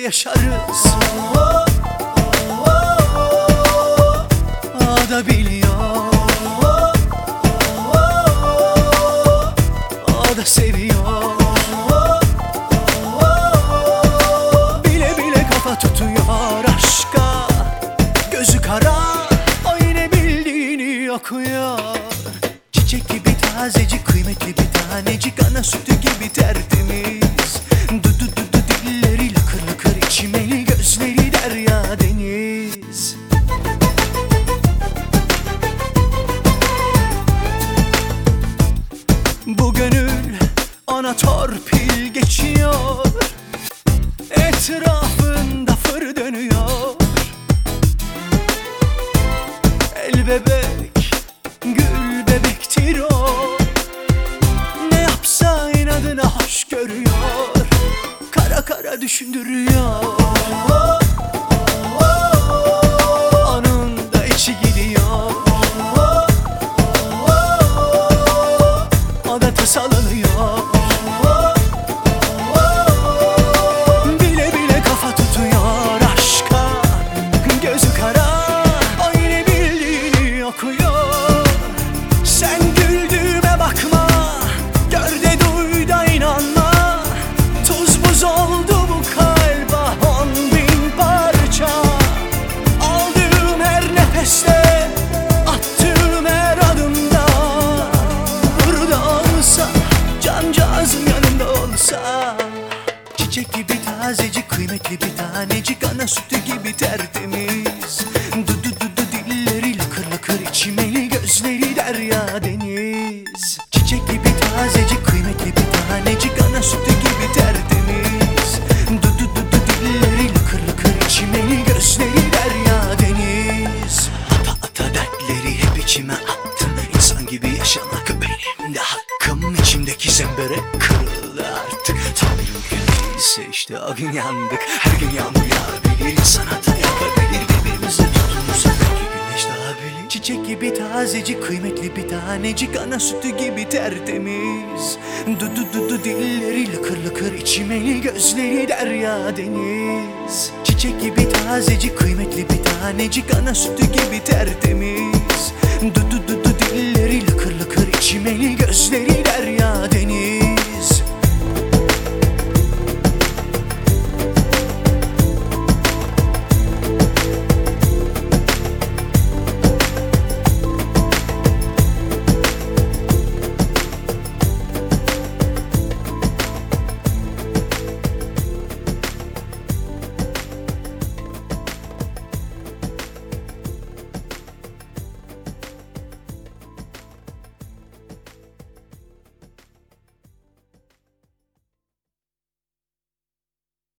yaşarız. O da biliyor, o da seviyor. Bile bile kafa tutuyor aşka, gözü kara, o yine bildiğini okuyor. Çiçek gibi tazecik, kıymetli bir tanecik, ana sütü gibi tertemiz. Dudu dudu dilleri lakır lakır, içmeli gözleri derya deniz. Bu gönül ona torpil geçiyor, etrafında fır dönüyor. El bebek, gül bebektir o, ne yapsa inadına hoş görüyor, kara kara düşündürüyor. Onun da içi gidiyor, o da tasalanıyor. Bile bile kafa tutuyor aşka, gözü kara, o yine bildiğini okuyor. Sen güldüğüme bakma, gör de duy da inanma. Tuz buz oldu bu kalp, 10.000 parça. Aldığım her nefeste, attığım her adımda, burada olsa, cancağızım yanımda olsa. Çiçek gibi tazecik, kıymetli bir tanecik, ana sütü gibi tertemiz. Dudu dudu dilleri lakır lakır, içmeli gözleri derya deniz. Çiçek gibi tazecik, kıymetli bir tanecik, ana sütü gibi tertemiz. Dudu dudu dilleri lakır lakır, içmeli gözleri derya deniz. Ata ata dertleri hep içime attım, İnsan gibi yaşamak benim de hakkım. İçimdeki zembere kırıldı artık, tam mümkünse işte o gün yandık. Her gün yağmur yağabilir, insan hata yapabilir, birbirimize tutunursak belki güneş doğabilir. Çiçek gibi tazecik, kıymetli bir tanecik, ana sütü gibi tertemiz. Dudu dudu dilleri lakır lakır, içmeli gözleri derya deniz. Çiçek gibi tazecik, kıymetli bir tanecik, ana sütü gibi tertemiz. Dudu dudu dilleri lakır lakır, içmeli gözleri derya deniz.